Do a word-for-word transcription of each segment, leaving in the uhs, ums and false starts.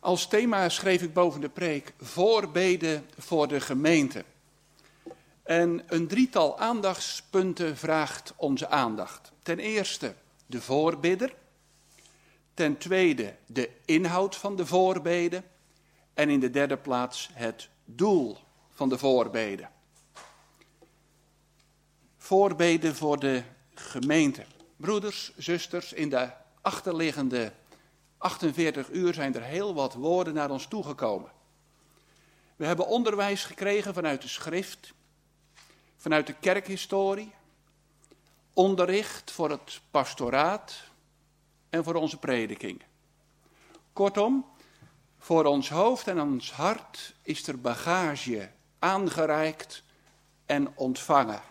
Als thema schreef ik boven de preek voorbeden voor de gemeente. En een drietal aandachtspunten vraagt onze aandacht. Ten eerste de voorbidder. Ten tweede de inhoud van de voorbeden. En in de derde plaats het doel van de voorbeden. Voorbeden voor de gemeente. Broeders, zusters, in de achterliggende achtenveertig uur zijn er heel wat woorden naar ons toegekomen. We hebben onderwijs gekregen vanuit de schrift, vanuit de kerkhistorie, onderricht voor het pastoraat en voor onze prediking. Kortom, voor ons hoofd en ons hart is er bagage aangereikt en ontvangen.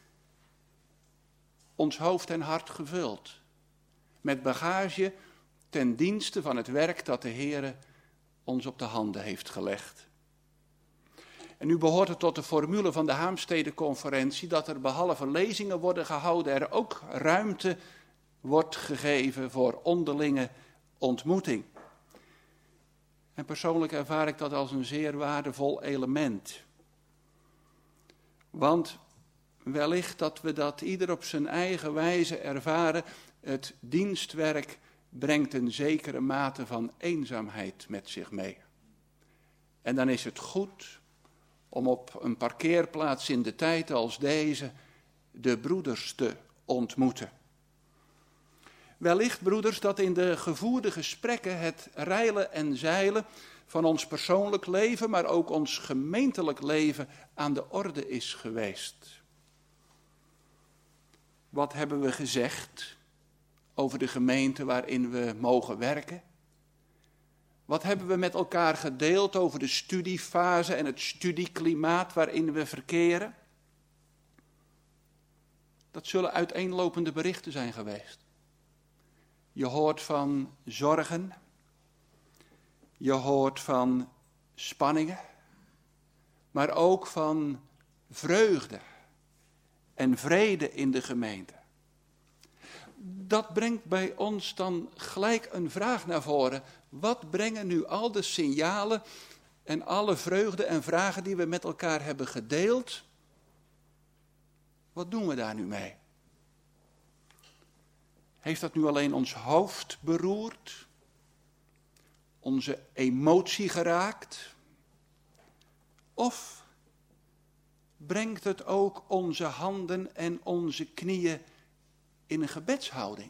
Ons hoofd en hart gevuld met bagage ten dienste van het werk dat de Heere ons op de handen heeft gelegd. En nu behoort het tot de formule van de Haemstede-conferentie dat er behalve lezingen worden gehouden, er ook ruimte wordt gegeven voor onderlinge ontmoeting. En persoonlijk ervaar ik dat als een zeer waardevol element. Want wellicht dat we dat ieder op zijn eigen wijze ervaren, het dienstwerk brengt een zekere mate van eenzaamheid met zich mee. En dan is het goed om op een parkeerplaats in de tijd als deze de broeders te ontmoeten. Wellicht, broeders, dat in de gevoerde gesprekken het reilen en zeilen van ons persoonlijk leven, maar ook ons gemeentelijk leven aan de orde is geweest. Wat hebben we gezegd over de gemeente waarin we mogen werken? Wat hebben we met elkaar gedeeld over de studiefase en het studieklimaat waarin we verkeren? Dat zullen uiteenlopende berichten zijn geweest. Je hoort van zorgen, je hoort van spanningen, maar ook van vreugde en vrede in de gemeente. Dat brengt bij ons dan gelijk een vraag naar voren. Wat brengen nu al de signalen en alle vreugde en vragen die we met elkaar hebben gedeeld? Wat doen we daar nu mee? Heeft dat nu alleen ons hoofd beroerd? Onze emotie geraakt? Of brengt het ook onze handen en onze knieën in een gebedshouding?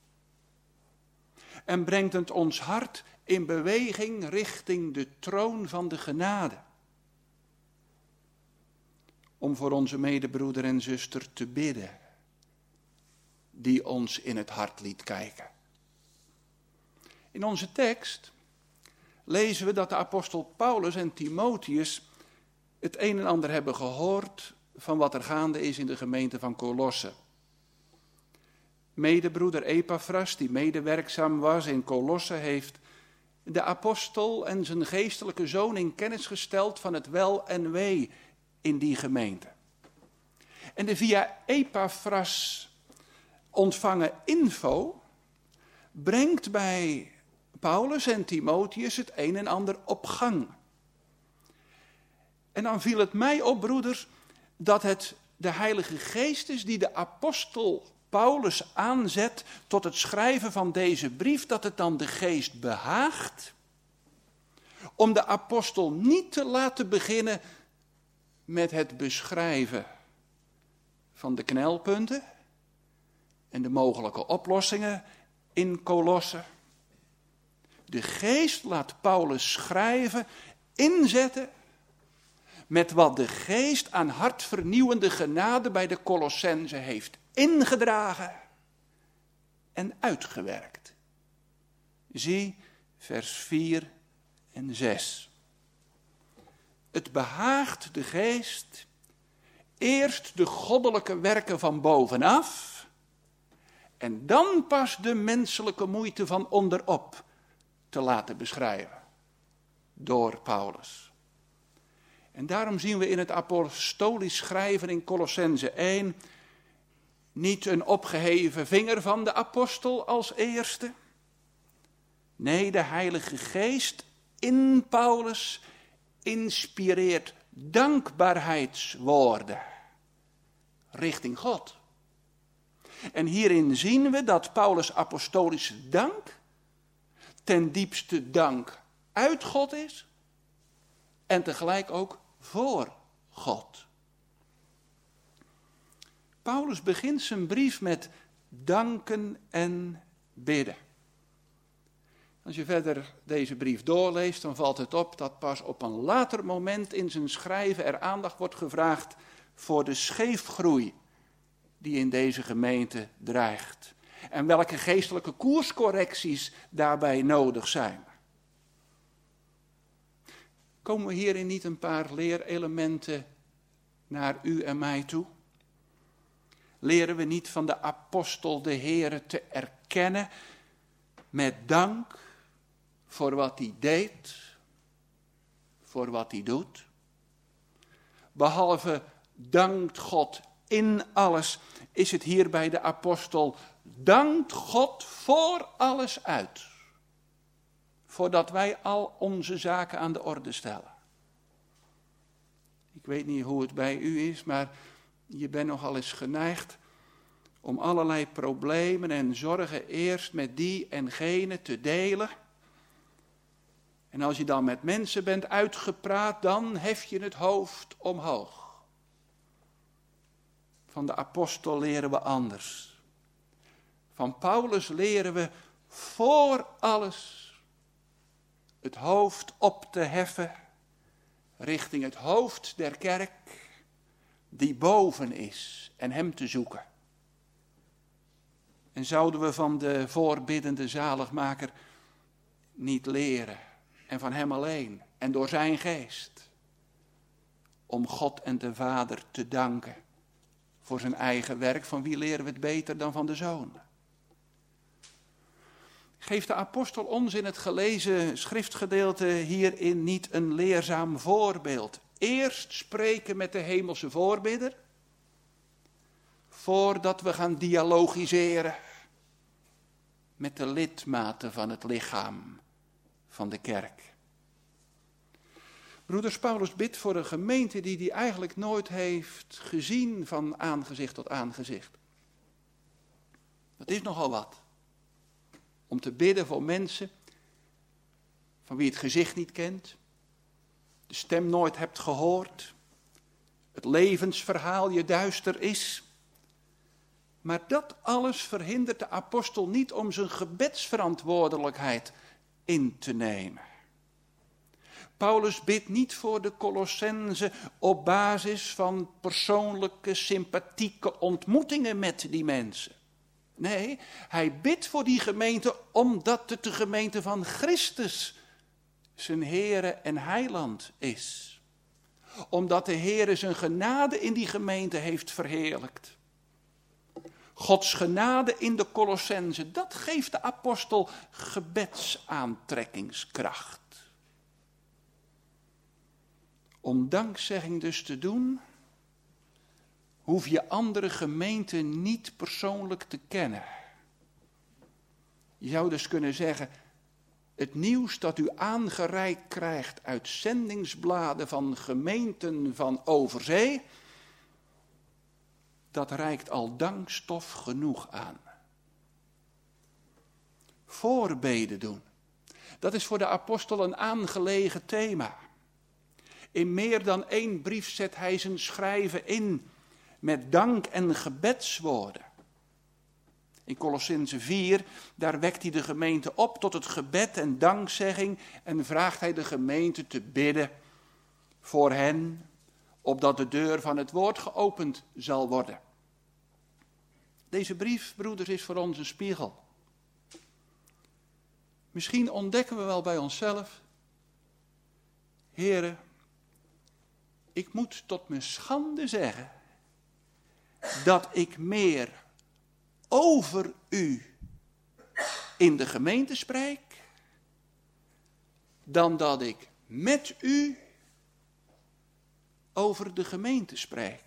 En brengt het ons hart in beweging richting de troon van de genade? Om voor onze medebroeder en zuster te bidden, die ons in het hart liet kijken. In onze tekst lezen we dat de apostel Paulus en Timotheus het een en ander hebben gehoord van wat er gaande is in de gemeente van Kolosse. Medebroeder Epaphras, die medewerkzaam was in Kolosse, heeft de apostel en zijn geestelijke zoon in kennis gesteld van het wel en wee in die gemeente. En de via Epaphras ontvangen info brengt bij Paulus en Timotheus het een en ander op gang. En dan viel het mij op, broeders, dat het de Heilige Geest is die de apostel Paulus aanzet tot het schrijven van deze brief, dat het dan de Geest behaagt om de apostel niet te laten beginnen met het beschrijven van de knelpunten en de mogelijke oplossingen in Kolosse. De Geest laat Paulus schrijven, inzetten met wat de Geest aan hartvernieuwende genade bij de Kolossenzen heeft ingedragen en uitgewerkt. Zie vers vier en zes. Het behaagt de Geest eerst de goddelijke werken van bovenaf en dan pas de menselijke moeite van onderop te laten beschrijven door Paulus. En daarom zien we in het apostolisch schrijven in Kolossenzen één niet een opgeheven vinger van de apostel als eerste. Nee, de Heilige Geest in Paulus inspireert dankbaarheidswoorden richting God. En hierin zien we dat Paulus' apostolische dank ten diepste dank uit God is en tegelijk ook voor God. Paulus begint zijn brief met danken en bidden. Als je verder deze brief doorleest, dan valt het op dat pas op een later moment in zijn schrijven er aandacht wordt gevraagd voor de scheefgroei die in deze gemeente dreigt. En welke geestelijke koerscorrecties daarbij nodig zijn. Komen we hierin niet een paar leerelementen naar u en mij toe? Leren we niet van de apostel de Heere te erkennen met dank voor wat hij deed, voor wat hij doet? Behalve dankt God in alles, is het hier bij de apostel, dankt God voor alles uit. Voordat wij al onze zaken aan de orde stellen. Ik weet niet hoe het bij u is, maar je bent nogal eens geneigd om allerlei problemen en zorgen eerst met die en gene te delen. En als je dan met mensen bent uitgepraat, dan hef je het hoofd omhoog. Van de apostel leren we anders. Van Paulus leren we voor alles het hoofd op te heffen richting het hoofd der kerk die boven is en hem te zoeken. En zouden we van de voorbiddende zaligmaker niet leren en van hem alleen en door zijn geest om God en de Vader te danken voor zijn eigen werk, van wie leren we het beter dan van de Zoon? Geeft de apostel ons in het gelezen schriftgedeelte hierin niet een leerzaam voorbeeld? Eerst spreken met de hemelse voorbidder, voordat we gaan dialogiseren met de lidmaten van het lichaam van de kerk. Broeders, Paulus bidt voor een gemeente die hij eigenlijk nooit heeft gezien van aangezicht tot aangezicht. Dat is nogal wat. Om te bidden voor mensen van wie het gezicht niet kent, de stem nooit hebt gehoord, het levensverhaal je duister is. Maar dat alles verhindert de apostel niet om zijn gebedsverantwoordelijkheid in te nemen. Paulus bidt niet voor de Colossenzen op basis van persoonlijke, sympathieke ontmoetingen met die mensen. Nee, hij bidt voor die gemeente omdat het de gemeente van Christus zijn Heere en Heiland is. Omdat de Heere zijn genade in die gemeente heeft verheerlijkt. Gods genade in de Colossenzen, dat geeft de apostel gebedsaantrekkingskracht. Om dankzegging dus te doen, hoef je andere gemeenten niet persoonlijk te kennen. Je zou dus kunnen zeggen, het nieuws dat u aangereikt krijgt uit zendingsbladen van gemeenten van overzee, dat reikt al dankstof genoeg aan. Voorbeden doen, dat is voor de apostel een aangelegen thema. In meer dan één brief zet hij zijn schrijven in met dank en gebedswoorden. In Colossenzen vier, daar wekt hij de gemeente op tot het gebed en dankzegging en vraagt hij de gemeente te bidden voor hen, opdat de deur van het woord geopend zal worden. Deze brief, broeders, is voor ons een spiegel. Misschien ontdekken we wel bij onszelf, Heere, ik moet tot mijn schande zeggen dat ik meer over u in de gemeente spreek, dan dat ik met u over de gemeente spreek.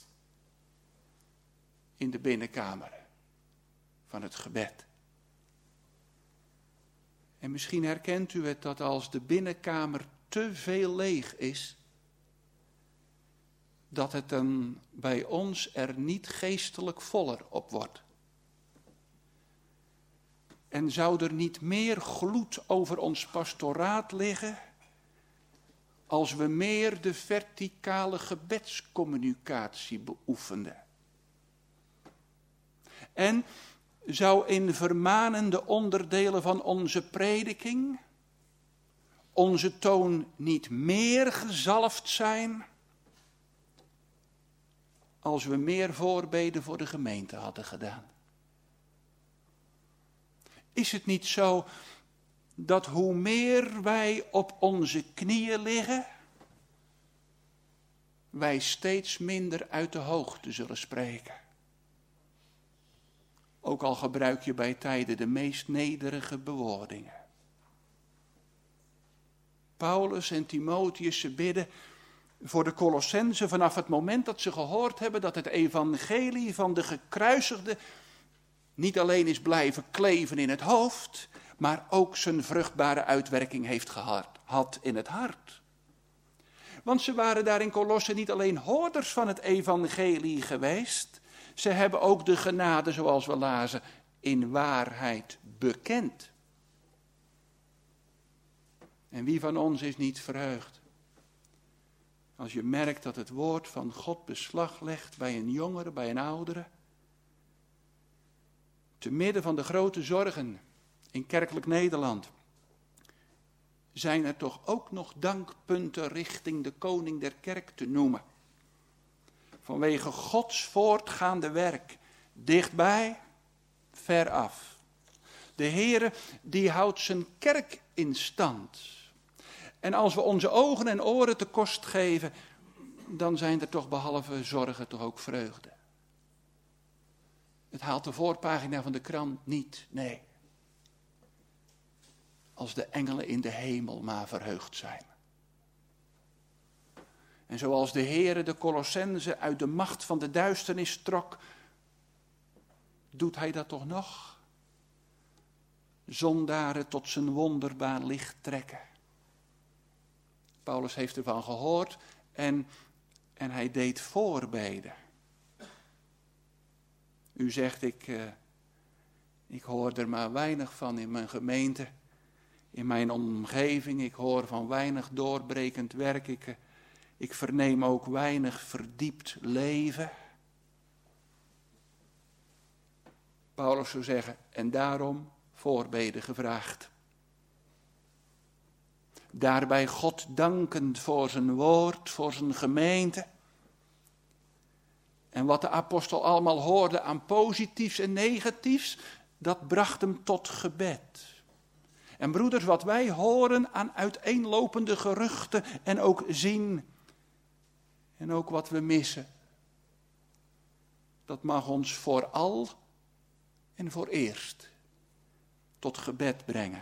In de binnenkamer van het gebed. En misschien herkent u het dat als de binnenkamer te veel leeg is, dat het dan bij ons er niet geestelijk voller op wordt. En zou er niet meer gloed over ons pastoraat liggen, als we meer de verticale gebedscommunicatie beoefenden? En zou in vermanende onderdelen van onze prediking onze toon niet meer gezalfd zijn, als we meer voorbeden voor de gemeente hadden gedaan? Is het niet zo dat hoe meer wij op onze knieën liggen, wij steeds minder uit de hoogte zullen spreken? Ook al gebruik je bij tijden de meest nederige bewoordingen. Paulus en Timotheus, ze bidden voor de Colossenzen vanaf het moment dat ze gehoord hebben dat het evangelie van de gekruisigde niet alleen is blijven kleven in het hoofd, maar ook zijn vruchtbare uitwerking heeft gehad in het hart. Want ze waren daar in Colosse niet alleen hoorders van het evangelie geweest, ze hebben ook de genade, zoals we lazen, in waarheid bekend. En wie van ons is niet verheugd als je merkt dat het woord van God beslag legt bij een jongere, bij een oudere, te midden van de grote zorgen in kerkelijk Nederland, zijn er toch ook nog dankpunten richting de koning der kerk te noemen. Vanwege Gods voortgaande werk, dichtbij, veraf. De Heere, die houdt zijn kerk in stand. En als we onze ogen en oren te kost geven, dan zijn er toch behalve zorgen toch ook vreugde. Het haalt de voorpagina van de krant niet, nee. Als de engelen in de hemel maar verheugd zijn. En zoals de Heere de Colossenzen uit de macht van de duisternis trok, doet hij dat toch nog? Zondaren tot zijn wonderbaar licht trekken. Paulus heeft ervan gehoord en, en hij deed voorbeden. U zegt, ik, uh, ik hoor er maar weinig van in mijn gemeente, in mijn omgeving. Ik hoor van weinig doorbrekend werk. Ik, uh, ik verneem ook weinig verdiept leven. Paulus zou zeggen, en daarom voorbeden gevraagd. Daarbij God dankend voor zijn woord, voor zijn gemeente. En wat de apostel allemaal hoorde aan positiefs en negatiefs, dat bracht hem tot gebed. En broeders, wat wij horen aan uiteenlopende geruchten en ook zien, en ook wat we missen, dat mag ons vooral en voor eerst tot gebed brengen.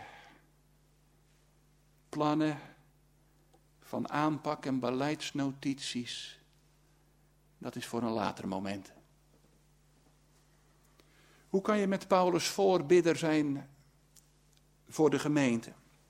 Plannen van aanpak en beleidsnotities, dat is voor een later moment. Hoe kan je met Paulus voorbidder zijn voor de gemeente?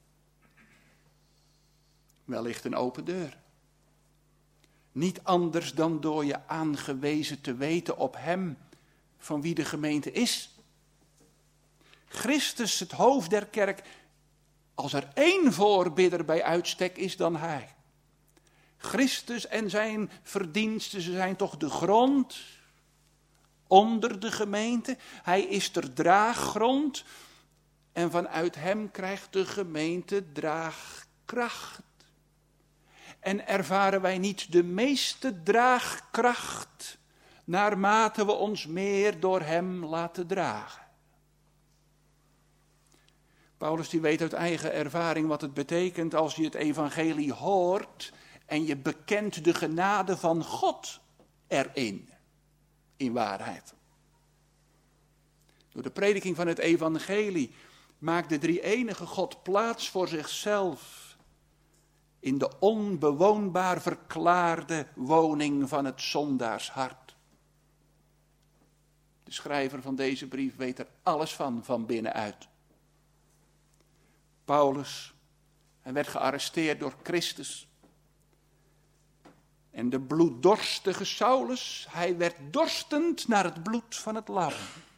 Wellicht een open deur. Niet anders dan door je aangewezen te weten op hem van wie de gemeente is. Christus, het hoofd der kerk, als er één voorbidder bij uitstek is dan hij. Christus en zijn verdiensten, ze zijn toch de grond onder de gemeente. Hij is de draaggrond en vanuit hem krijgt de gemeente draagkracht. En ervaren wij niet de meeste draagkracht naarmate we ons meer door hem laten dragen. Paulus die weet uit eigen ervaring wat het betekent als je het evangelie hoort en je bekent de genade van God erin, in waarheid. Door de prediking van het evangelie maakt de drie-enige God plaats voor zichzelf in de onbewoonbaar verklaarde woning van het zondaarshart. De schrijver van deze brief weet er alles van, van binnenuit. Paulus, hij werd gearresteerd door Christus. En de bloeddorstige Saulus, hij werd dorstend naar het bloed van het lam.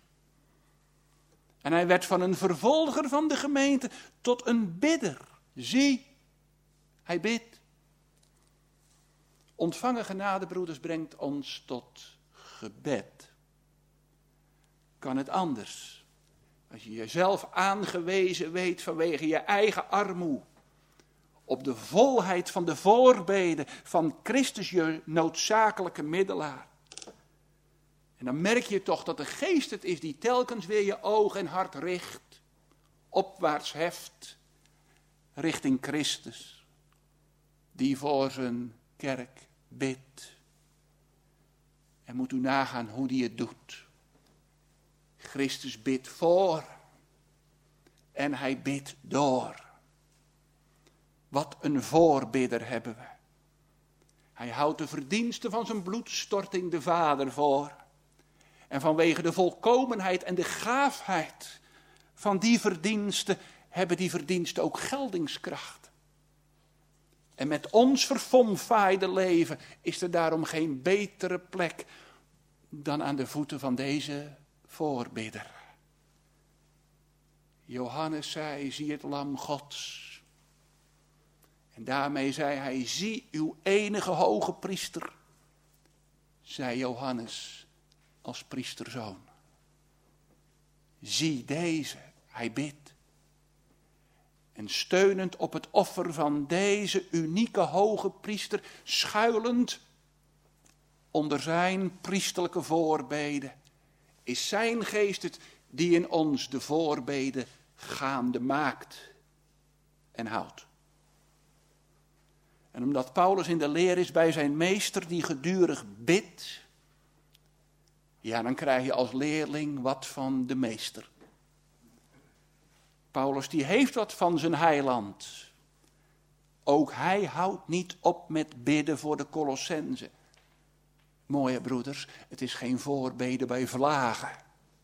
En hij werd van een vervolger van de gemeente tot een bidder. Zie, hij bidt. Ontvangen genade, broeders, brengt ons tot gebed. Kan het anders? Als je jezelf aangewezen weet vanwege je eigen armoede, op de volheid van de voorbeden van Christus, je noodzakelijke middelaar. En dan merk je toch dat de geest het is die telkens weer je oog en hart richt, opwaarts heft, richting Christus, die voor zijn kerk bidt. En moet u nagaan hoe die het doet. Christus bidt voor en hij bidt door. Wat een voorbidder hebben we. Hij houdt de verdiensten van zijn bloedstorting de Vader voor. En vanwege de volkomenheid en de gaafheid van die verdiensten hebben die verdiensten ook geldingskracht. En met ons verfomfaaide leven is er daarom geen betere plek dan aan de voeten van deze voorbidder. Johannes zei, zie het lam Gods. En daarmee zei hij, zie uw enige hoge priester, zei Johannes als priesterzoon. Zie deze, hij bidt. En steunend op het offer van deze unieke hoge priester, schuilend onder zijn priesterlijke voorbeden, is zijn geest het die in ons de voorbeden gaande maakt en houdt. En omdat Paulus in de leer is bij zijn meester die gedurig bidt, ja, dan krijg je als leerling wat van de meester. Paulus die heeft wat van zijn heiland. Ook hij houdt niet op met bidden voor de Colossenzen. Mooie broeders, het is geen voorbeden bij vlagen.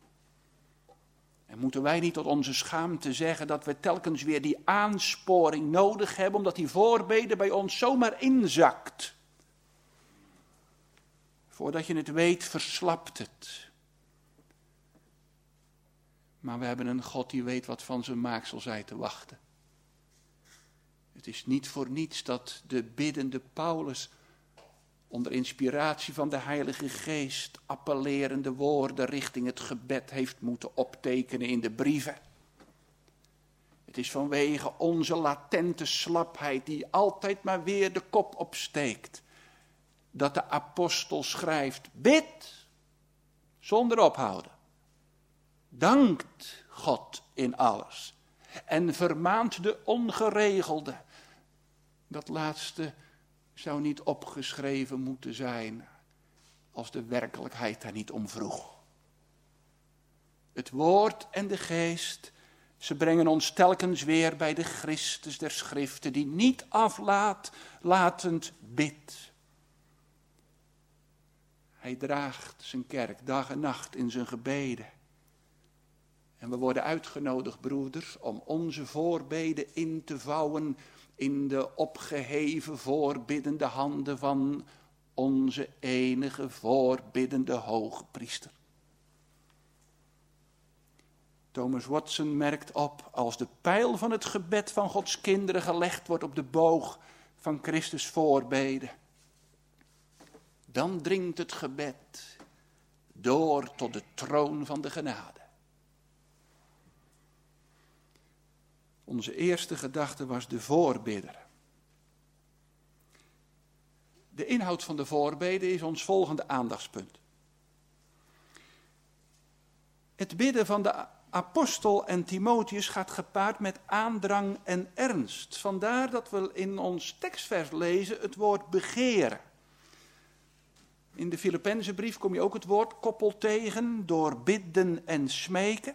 En moeten wij niet tot onze schaamte zeggen dat we telkens weer die aansporing nodig hebben, omdat die voorbeden bij ons zomaar inzakt. Voordat je het weet, verslapt het. Maar we hebben een God die weet wat van zijn maaksel zij te wachten. Het is niet voor niets dat de biddende Paulus onder inspiratie van de Heilige Geest appellerende woorden richting het gebed heeft moeten optekenen in de brieven. Het is vanwege onze latente slapheid die altijd maar weer de kop opsteekt, dat de apostel schrijft, bid zonder ophouden. Dankt God in alles en vermaant de ongeregelde. Dat laatste zou niet opgeschreven moeten zijn als de werkelijkheid daar niet om vroeg. Het woord en de geest, ze brengen ons telkens weer bij de Christus der Schriften, die niet aflaat, latend bidt. Hij draagt zijn kerk dag en nacht in zijn gebeden. En we worden uitgenodigd, broeders, om onze voorbeden in te vouwen in de opgeheven voorbiddende handen van onze enige voorbiddende hoge priester. Thomas Watson merkt op, als de pijl van het gebed van Gods kinderen gelegd wordt op de boog van Christus voorbeden, dan dringt het gebed door tot de troon van de genade. Onze eerste gedachte was de voorbidder. De inhoud van de voorbeden is ons volgende aandachtspunt. Het bidden van de apostel en Timotheus gaat gepaard met aandrang en ernst. Vandaar dat we in ons tekstvers lezen het woord begeren. In de Filippenzenbrief kom je ook het woord koppel tegen, door bidden en smeken.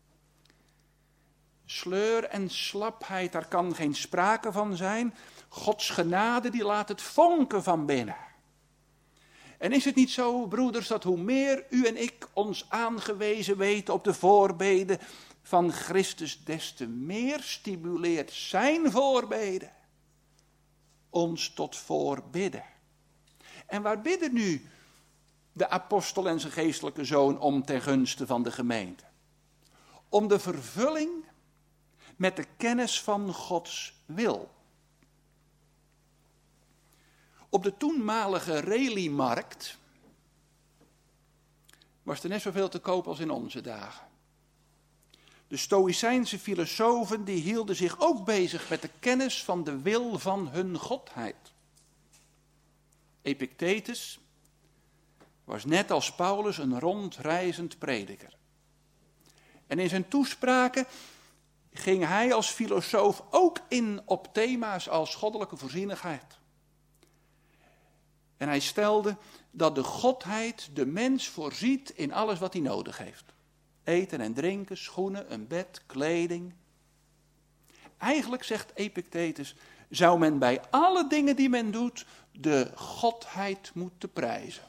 Sleur en slapheid, daar kan geen sprake van zijn. Gods genade, die laat het vonken van binnen. En is het niet zo, broeders, dat hoe meer u en ik ons aangewezen weten op de voorbeden van Christus des te meer stimuleert zijn voorbeden ons tot voorbidden. En waar bidden nu de apostel en zijn geestelijke zoon om ten gunste van de gemeente? Om de vervulling met de kennis van Gods wil. Op de toenmalige Reli-markt was er net zoveel te koop als in onze dagen. De Stoïcijnse filosofen die hielden zich ook bezig met de kennis van de wil van hun godheid. Epictetus was net als Paulus een rondreizend prediker. En in zijn toespraken ging hij als filosoof ook in op thema's als goddelijke voorzienigheid. En hij stelde dat de godheid de mens voorziet in alles wat hij nodig heeft. Eten en drinken, schoenen, een bed, kleding. Eigenlijk, zegt Epictetus, zou men bij alle dingen die men doet de godheid moeten prijzen.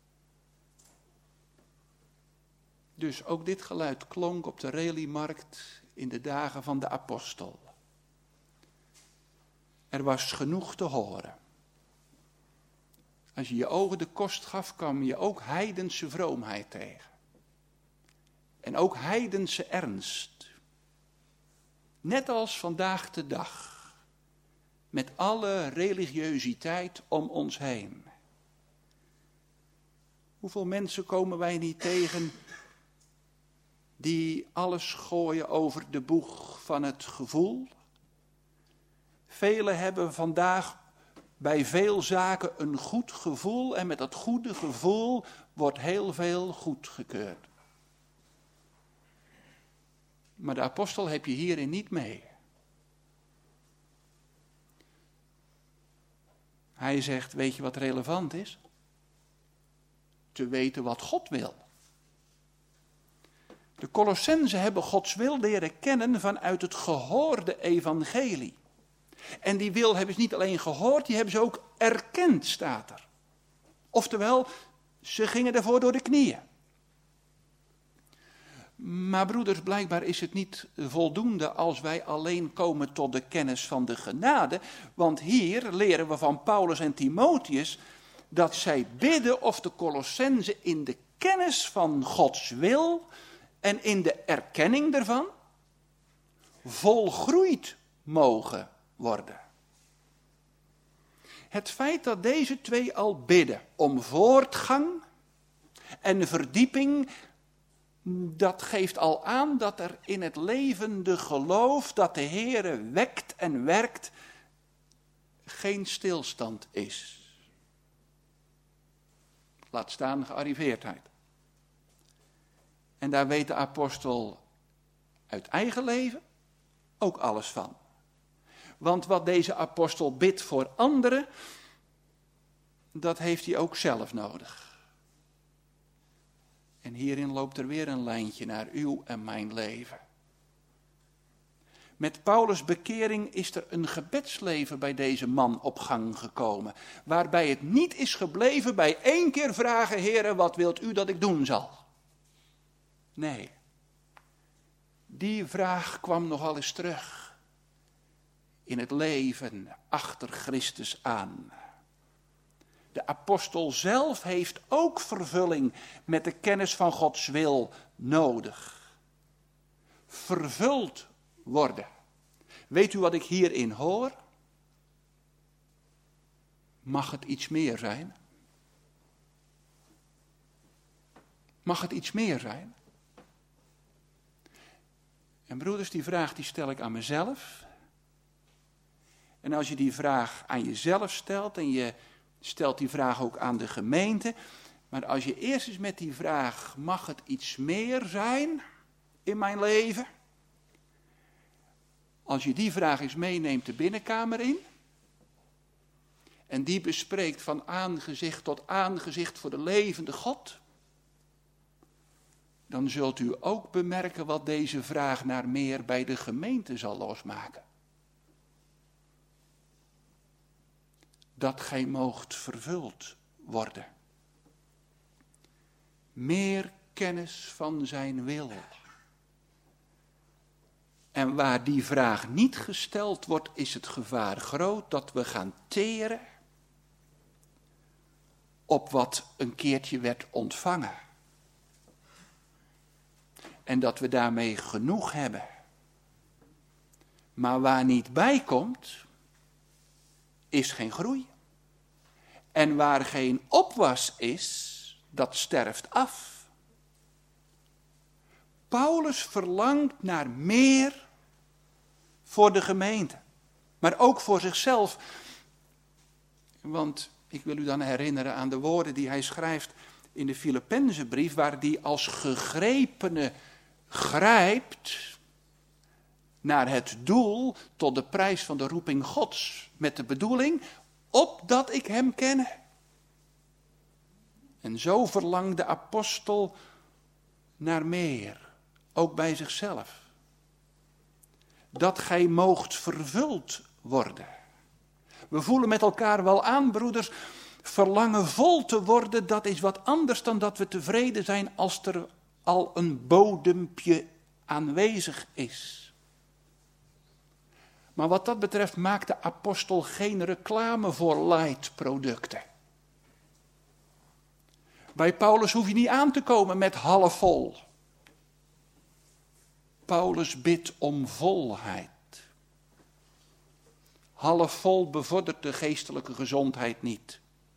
Dus ook dit geluid klonk op de Reli-markt in de dagen van de apostel. Er was genoeg te horen. Als je je ogen de kost gaf, kwam je ook heidense vroomheid tegen. En ook heidense ernst. Net als vandaag de dag. Met alle religiositeit om ons heen. Hoeveel mensen komen wij niet tegen die alles gooien over de boeg van het gevoel? Velen hebben vandaag bij veel zaken een goed gevoel en met dat goede gevoel wordt heel veel goedgekeurd. Maar de apostel heb je hierin niet mee. Hij zegt, weet je wat relevant is? Te weten wat God wil. De Colossenzen hebben Gods wil leren kennen vanuit het gehoorde evangelie. En die wil hebben ze niet alleen gehoord, die hebben ze ook erkend, staat er. Oftewel, ze gingen daarvoor door de knieën. Maar broeders, blijkbaar is het niet voldoende als wij alleen komen tot de kennis van de genade. Want hier leren we van Paulus en Timotheus dat zij bidden of de Colossenzen in de kennis van Gods wil en in de erkenning daarvan volgroeid mogen worden. Het feit dat deze twee al bidden om voortgang en verdieping, dat geeft al aan dat er in het levende geloof dat de Heere wekt en werkt, geen stilstand is. Laat staan gearriveerdheid. En daar weet de apostel uit eigen leven ook alles van. Want wat deze apostel bidt voor anderen, dat heeft hij ook zelf nodig. En hierin loopt er weer een lijntje naar uw en mijn leven. Met Paulus' bekering is er een gebedsleven bij deze man op gang gekomen. Waarbij het niet is gebleven bij één keer vragen, Heere, wat wilt u dat ik doen zal? Nee, die vraag kwam nogal eens terug in het leven achter Christus aan. De apostel zelf heeft ook vervulling met de kennis van Gods wil nodig. Vervuld worden. Weet u wat ik hierin hoor? Mag het iets meer zijn? Mag het iets meer zijn? En broeders, die vraag die stel ik aan mezelf. En als je die vraag aan jezelf stelt en je stelt die vraag ook aan de gemeente. Maar als je eerst eens met die vraag, mag het iets meer zijn in mijn leven? Als je die vraag eens meeneemt de binnenkamer in. En die bespreekt van aangezicht tot aangezicht voor de levende God. Dan zult u ook bemerken wat deze vraag naar meer bij de gemeente zal losmaken. Dat gij moogt vervuld worden. Meer kennis van zijn wil. En waar die vraag niet gesteld wordt, is het gevaar groot dat we gaan teren op wat een keertje werd ontvangen. En dat we daarmee genoeg hebben. Maar waar niet bij komt, is geen groei. En waar geen opwas is, dat sterft af. Paulus verlangt naar meer voor de gemeente, maar ook voor zichzelf. Want ik wil u dan herinneren aan de woorden die hij schrijft in de Filippenzenbrief, waar hij als gegrepene grijpt naar het doel tot de prijs van de roeping Gods, met de bedoeling, opdat ik hem kenne. En zo verlangt de apostel naar meer, ook bij zichzelf. Dat gij moogt vervuld worden. We voelen met elkaar wel aan, broeders, verlangen vol te worden, dat is wat anders dan dat we tevreden zijn als er al een bodempje aanwezig is. Maar wat dat betreft maakt de apostel geen reclame voor light producten. Bij Paulus hoef je niet aan te komen met half vol. Paulus bidt om volheid. Half vol bevordert de geestelijke gezondheid niet.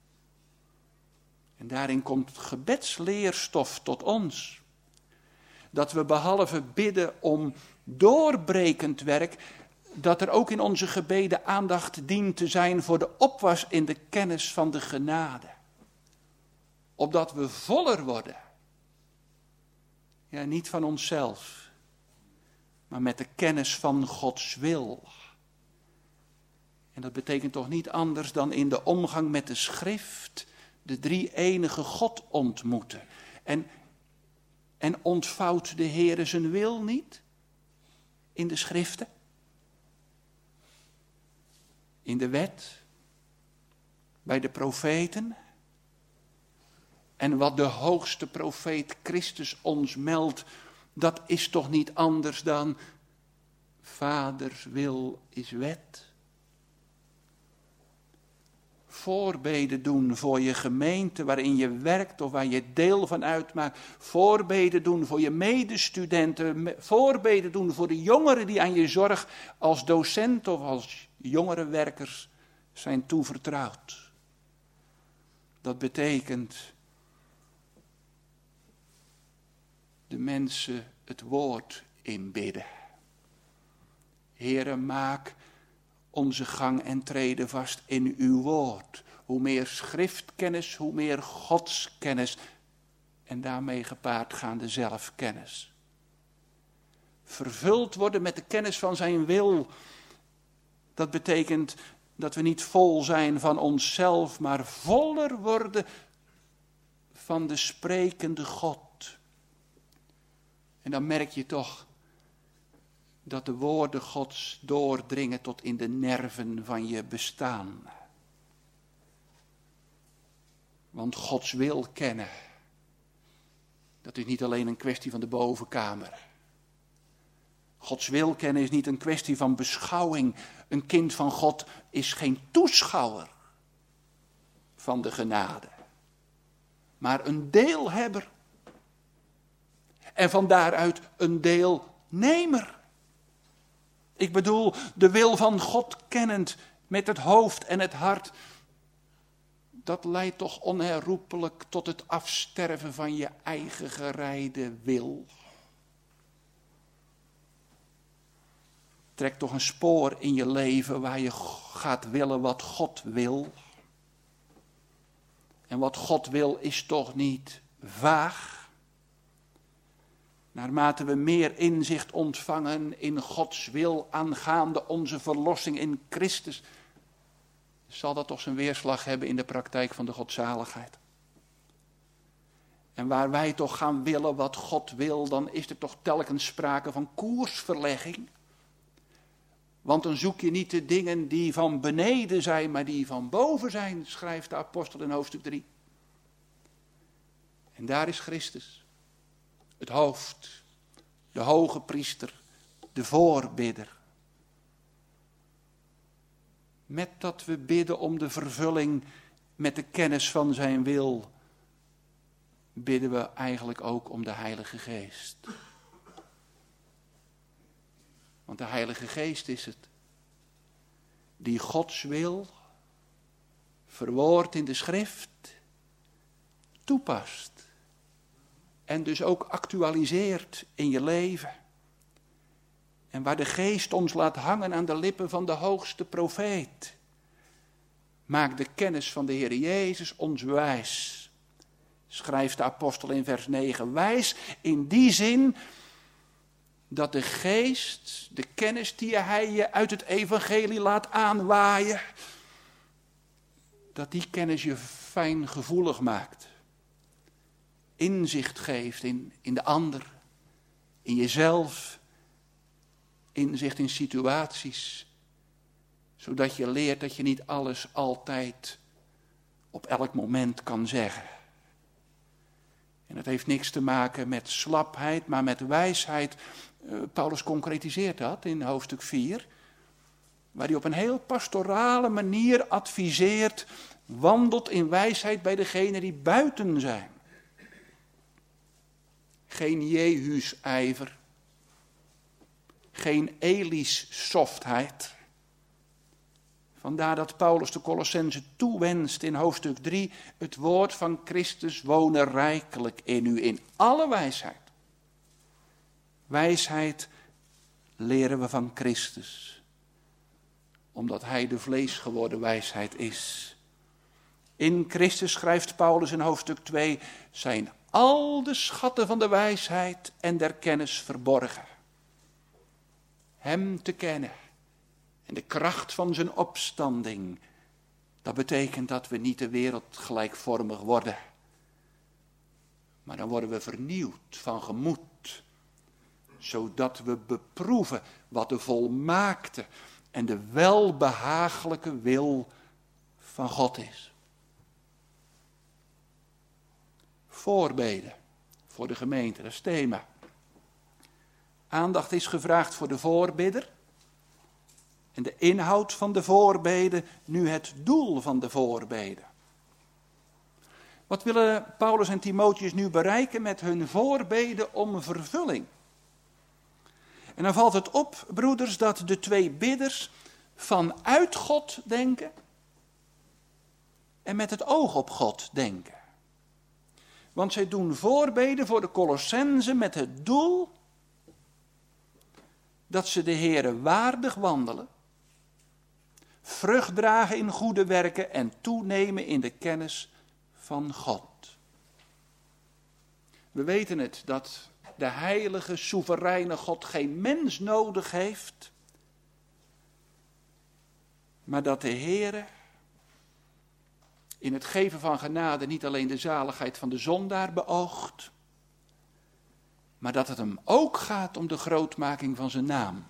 En daarin komt gebedsleerstof tot ons. Dat we behalve bidden om doorbrekend werk, dat er ook in onze gebeden aandacht dient te zijn voor de opwas in de kennis van de genade. Opdat we voller worden. Ja, niet van onszelf, maar met de kennis van Gods wil. En dat betekent toch niet anders dan in de omgang met de schrift de drie enige God ontmoeten. En, en ontvouwt de Heere zijn wil niet in de schriften? In de wet, bij de profeten. En wat de hoogste profeet Christus ons meldt, dat is toch niet anders dan Vaders wil is wet. Voorbeden doen voor je gemeente waarin je werkt of waar je deel van uitmaakt. Voorbeden doen voor je medestudenten. Voorbeden doen voor de jongeren die aan je zorg als docent of als jongerenwerkers zijn toevertrouwd. Dat betekent de mensen het woord inbidden. Heere, maak onze gang en treden vast in uw woord. Hoe meer schriftkennis, hoe meer godskennis. En daarmee gepaard gaande zelfkennis. Vervuld worden met de kennis van zijn wil. Dat betekent dat we niet vol zijn van onszelf, maar voller worden van de sprekende God. En dan merk je toch dat de woorden Gods doordringen tot in de nerven van je bestaan. Want Gods wil kennen, dat is niet alleen een kwestie van de bovenkamer. Gods wil kennen is niet een kwestie van beschouwing. Een kind van God is geen toeschouwer van de genade, maar een deelhebber. En van daaruit een deelnemer. Ik bedoel, de wil van God kennend met het hoofd en het hart. Dat leidt toch onherroepelijk tot het afsterven van je eigen gereide wil. Trek toch een spoor in je leven waar je gaat willen wat God wil. En wat God wil is toch niet vaag. Naarmate we meer inzicht ontvangen in Gods wil aangaande onze verlossing in Christus, zal dat toch zijn weerslag hebben in de praktijk van de godzaligheid. En waar wij toch gaan willen wat God wil, dan is er toch telkens sprake van koersverlegging. Want dan zoek je niet de dingen die van beneden zijn, maar die van boven zijn, schrijft de apostel in hoofdstuk drie. En daar is Christus, het hoofd, de hoge priester, de voorbidder. Met dat we bidden om de vervulling met de kennis van zijn wil, bidden we eigenlijk ook om de Heilige Geest. Want de Heilige Geest is het die Gods wil, verwoord in de schrift, toepast. En dus ook actualiseert in je leven. En waar de Geest ons laat hangen aan de lippen van de hoogste profeet. Maakt de kennis van de Heer Jezus ons wijs. Schrijft de apostel in vers negen. Wijs in die zin dat de Geest, de kennis die hij je uit het evangelie laat aanwaaien, dat die kennis je fijngevoelig maakt. Inzicht geeft in, in de ander, in jezelf, inzicht in situaties, zodat je leert dat je niet alles altijd op elk moment kan zeggen. En dat heeft niks te maken met slapheid, maar met wijsheid. Uh, Paulus concretiseert dat in hoofdstuk vier, waar hij op een heel pastorale manier adviseert, wandelt in wijsheid bij degenen die buiten zijn. Geen Jehu's ijver, geen Eli's softheid. Vandaar dat Paulus de Colossenzen toewenst in hoofdstuk drie, het woord van Christus wonen rijkelijk in u, in alle wijsheid. Wijsheid leren we van Christus, omdat hij de vleesgeworden wijsheid is. In Christus, schrijft Paulus in hoofdstuk twee, zijn al de schatten van de wijsheid en der kennis verborgen. Hem te kennen en de kracht van zijn opstanding, dat betekent dat we niet de wereld gelijkvormig worden. Maar dan worden we vernieuwd van gemoed, zodat we beproeven wat de volmaakte en de welbehagelijke wil van God is. Voorbeden voor de gemeente, dat is het thema. Aandacht is gevraagd voor de voorbidder. En de inhoud van de voorbeden, nu het doel van de voorbeden. Wat willen Paulus en Timotheus nu bereiken met hun voorbeden om vervulling? En dan valt het op, broeders, dat de twee bidders vanuit God denken en met het oog op God denken. Want zij doen voorbeden voor de Colossenzen met het doel dat ze de Heere waardig wandelen, vrucht dragen in goede werken en toenemen in de kennis van God. We weten het, dat de heilige, soevereine God geen mens nodig heeft, maar dat de Heere in het geven van genade niet alleen de zaligheid van de zondaar beoogt, maar dat het hem ook gaat om de grootmaking van zijn naam.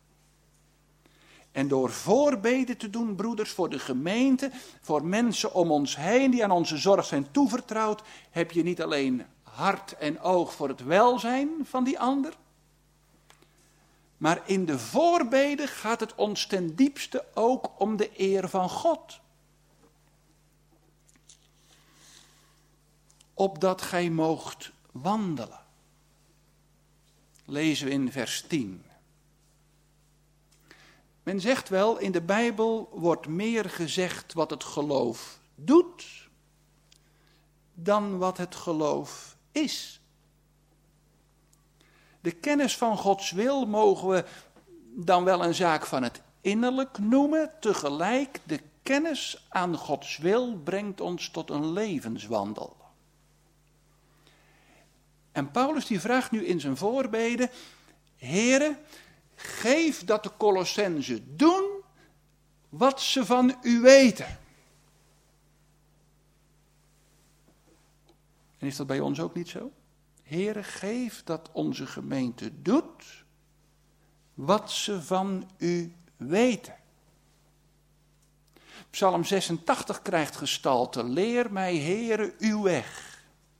En door voorbeden te doen, broeders, voor de gemeente, voor mensen om ons heen die aan onze zorg zijn toevertrouwd, heb je niet alleen hart en oog voor het welzijn van die ander, maar in de voorbeden gaat het ons ten diepste ook om de eer van God. Opdat gij moogt wandelen. Lezen we in vers tien. Men zegt wel, in de Bijbel wordt meer gezegd wat het geloof doet, dan wat het geloof is. De kennis van Gods wil mogen we dan wel een zaak van het innerlijk noemen, tegelijk de kennis aan Gods wil brengt ons tot een levenswandel. En Paulus die vraagt nu in zijn voorbeden, Heere, geef dat de Colossenzen doen wat ze van u weten. En is dat bij ons ook niet zo? Heere, geef dat onze gemeente doet wat ze van u weten. Psalm zesentachtig krijgt gestalte, leer mij, Heere, uw weg.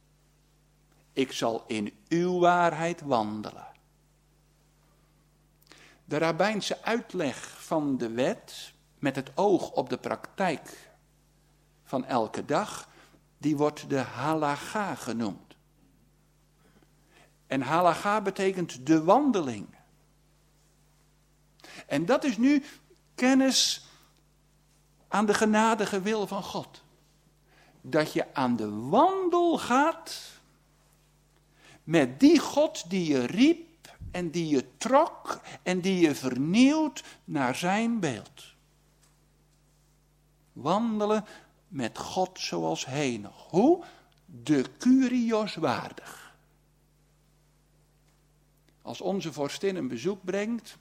Ik zal in uw waarheid wandelen. De rabbijnse uitleg van de wet, met het oog op de praktijk van elke dag, die wordt de halacha genoemd. En halacha betekent de wandeling. En dat is nu kennis aan de genadige wil van God. Dat je aan de wandel gaat met die God die je riep en die je trok en die je vernieuwt naar zijn beeld. Wandelen met God zoals Henoch. Hoe? De Kyrios waardig. Als onze vorstin een bezoek brengt,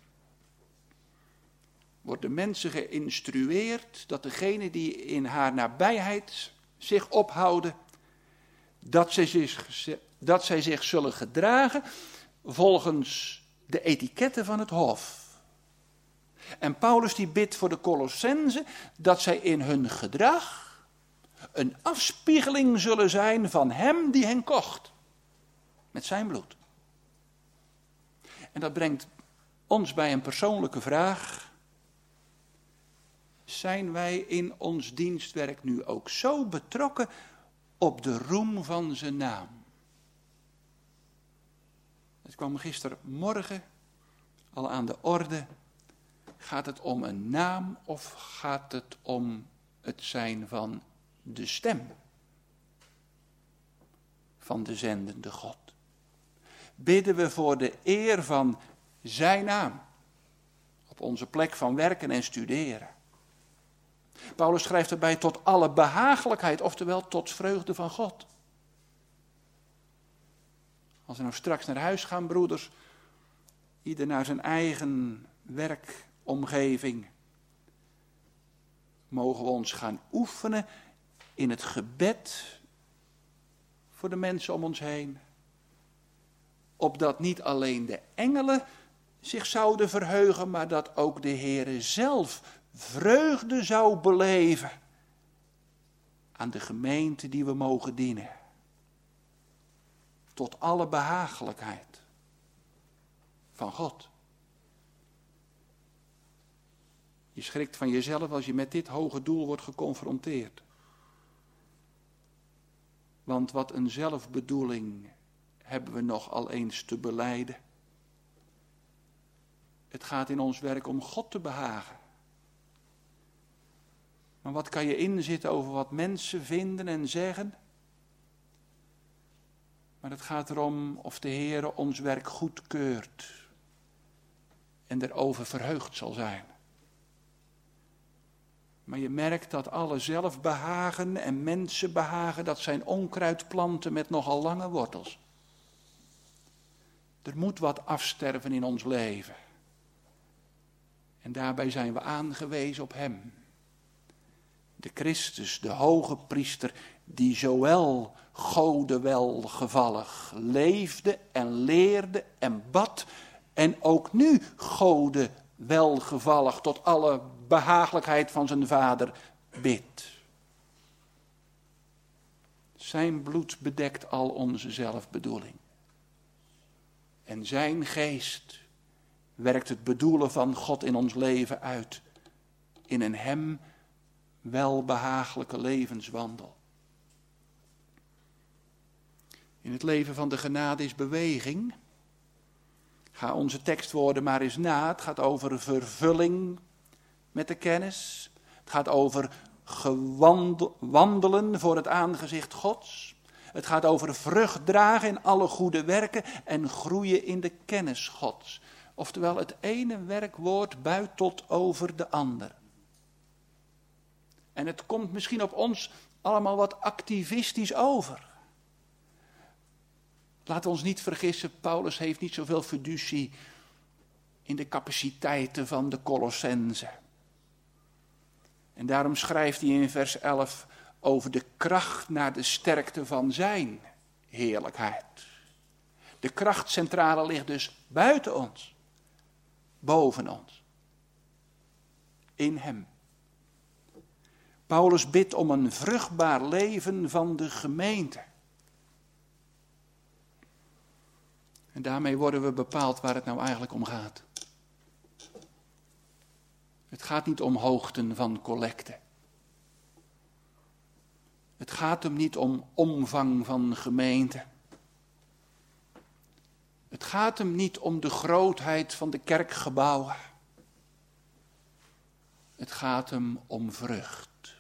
worden mensen geïnstrueerd dat degenen die in haar nabijheid zich ophouden, dat zij zich, dat zij zich zullen gedragen volgens de etiketten van het hof. En Paulus die bidt voor de Colossenzen dat zij in hun gedrag een afspiegeling zullen zijn van hem die hen kocht. Met zijn bloed. En dat brengt ons bij een persoonlijke vraag. Zijn wij in ons dienstwerk nu ook zo betrokken op de roem van zijn naam? Het kwam gistermorgen al aan de orde. Gaat het om een naam of gaat het om het zijn van de stem van de zendende God? Bidden we voor de eer van zijn naam op onze plek van werken en studeren? Paulus schrijft erbij tot alle behagelijkheid, oftewel tot vreugde van God. Als we nou straks naar huis gaan, broeders, ieder naar zijn eigen werkomgeving, mogen we ons gaan oefenen in het gebed voor de mensen om ons heen. Opdat niet alleen de engelen zich zouden verheugen, maar dat ook de Heere zelf vreugde zou beleven aan de gemeente die we mogen dienen. Tot alle behagelijkheid van God. Je schrikt van jezelf als je met dit hoge doel wordt geconfronteerd. Want wat een zelfbedoeling hebben we nog al eens te belijden. Het gaat in ons werk om God te behagen. Maar wat kan je inzitten over wat mensen vinden en zeggen? Maar het gaat erom of de Heere ons werk goedkeurt en erover verheugd zal zijn. Maar je merkt dat alle zelfbehagen en mensenbehagen, dat zijn onkruidplanten met nogal lange wortels. Er moet wat afsterven in ons leven. En daarbij zijn we aangewezen op hem. De Christus, de hoge priester, die zowel Gode welgevallig leefde en leerde en bad, en ook nu Gode welgevallig tot alle behagelijkheid van zijn Vader bidt. Zijn bloed bedekt al onze zelfbedoeling. En zijn geest werkt het bedoelen van God in ons leven uit, in een hem welbehagelijke levenswandel. In het leven van de genade is beweging. Ga onze tekstwoorden maar eens na. Het gaat over vervulling met de kennis. Het gaat over gewandel, wandelen voor het aangezicht Gods. Het gaat over vrucht dragen in alle goede werken en groeien in de kennis Gods. Oftewel, het ene werkwoord buit tot over de ander. En het komt misschien op ons allemaal wat activistisch over. Laten we ons niet vergissen, Paulus heeft niet zoveel fiducie in de capaciteiten van de Colossenzen. En daarom schrijft hij in vers elf over de kracht naar de sterkte van zijn heerlijkheid. De krachtcentrale ligt dus buiten ons, boven ons, in hem. Paulus bidt om een vruchtbaar leven van de gemeente. En daarmee worden we bepaald waar het nou eigenlijk om gaat. Het gaat niet om hoogten van collecte. Het gaat hem niet om omvang van gemeente. Het gaat hem niet om de grootheid van de kerkgebouwen. Het gaat hem om vrucht.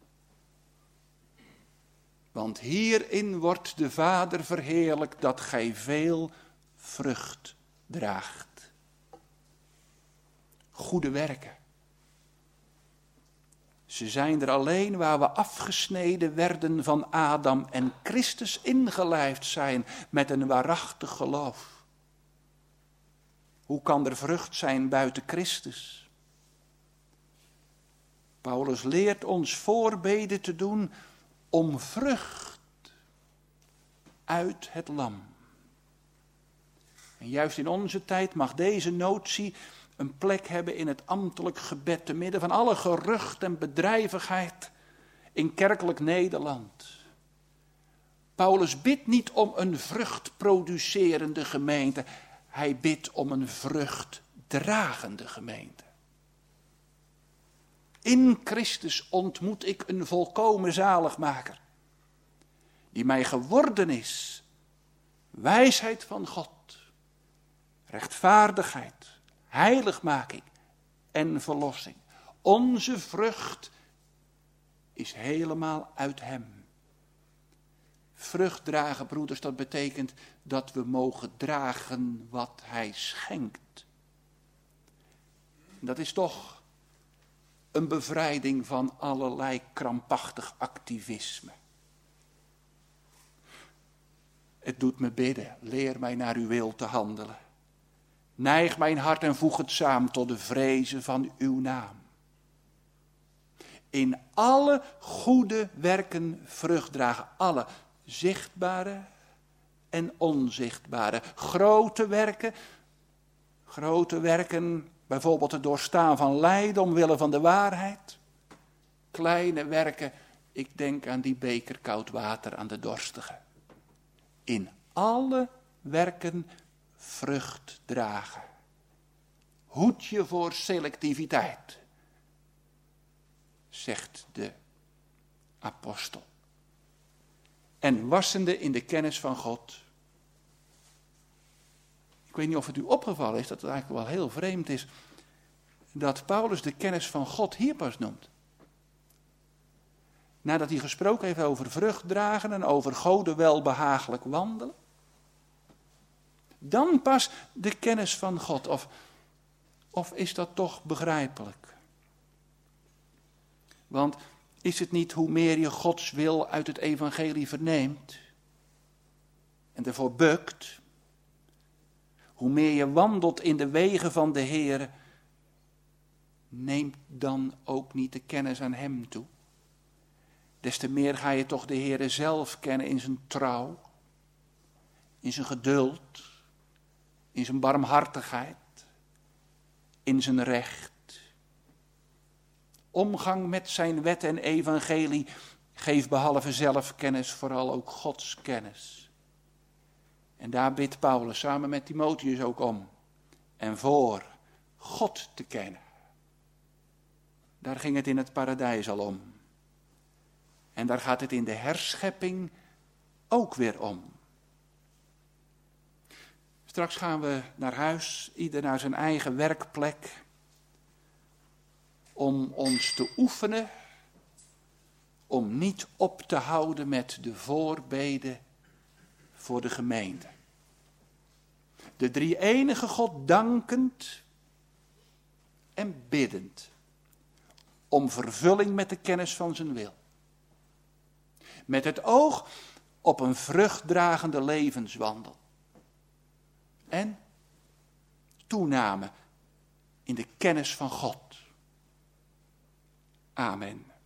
Want hierin wordt de Vader verheerlijkt dat gij veel vrucht draagt. Goede werken. Ze zijn er alleen waar we afgesneden werden van Adam en Christus ingelijfd zijn met een waarachtig geloof. Hoe kan er vrucht zijn buiten Christus? Paulus leert ons voorbeden te doen om vrucht uit het lam. En juist in onze tijd mag deze notie een plek hebben in het ambtelijk gebed, te midden van alle gerucht en bedrijvigheid in kerkelijk Nederland. Paulus bidt niet om een vruchtproducerende gemeente, hij bidt om een vruchtdragende gemeente. In Christus ontmoet ik een volkomen zaligmaker, die mij geworden is, wijsheid van God, rechtvaardigheid, heiligmaking en verlossing. Onze vrucht is helemaal uit hem. Vrucht dragen, broeders, dat betekent dat we mogen dragen wat hij schenkt. Dat is toch een bevrijding van allerlei krampachtig activisme. Het doet me bidden, leer mij naar uw wil te handelen. Neig mijn hart en voeg het samen tot de vrezen van uw naam. In alle goede werken vrucht dragen, alle zichtbare en onzichtbare. Grote werken, grote werken, bijvoorbeeld het doorstaan van lijden omwille van de waarheid. Kleine werken, ik denk aan die beker koud water aan de dorstige. In alle werken vrucht dragen. Hoed je voor selectiviteit, zegt de apostel. En wassende in de kennis van God. Ik weet niet of het u opgevallen is dat het eigenlijk wel heel vreemd is dat Paulus de kennis van God hier pas noemt. Nadat hij gesproken heeft over vrucht dragen en over Gode welbehagelijk wandelen. Dan pas de kennis van God. Of, of is dat toch begrijpelijk? Want is het niet hoe meer je Gods wil uit het evangelie verneemt en ervoor bukt, hoe meer je wandelt in de wegen van de Heer, neemt dan ook niet de kennis aan hem toe? Des te meer ga je toch de Heer zelf kennen in zijn trouw, in zijn geduld, in zijn barmhartigheid, in zijn recht. Omgang met zijn wet en evangelie geeft behalve zelfkennis vooral ook Gods kennis. En daar bidt Paulus samen met Timotheus ook om. En voor God te kennen. Daar ging het in het paradijs al om. En daar gaat het in de herschepping ook weer om. Straks gaan we naar huis, ieder naar zijn eigen werkplek, om ons te oefenen, om niet op te houden met de voorbeden voor de gemeente. De drie-enige God dankend en biddend om vervulling met de kennis van zijn wil. Met het oog op een vruchtdragende levenswandel. En toename in de kennis van God. Amen.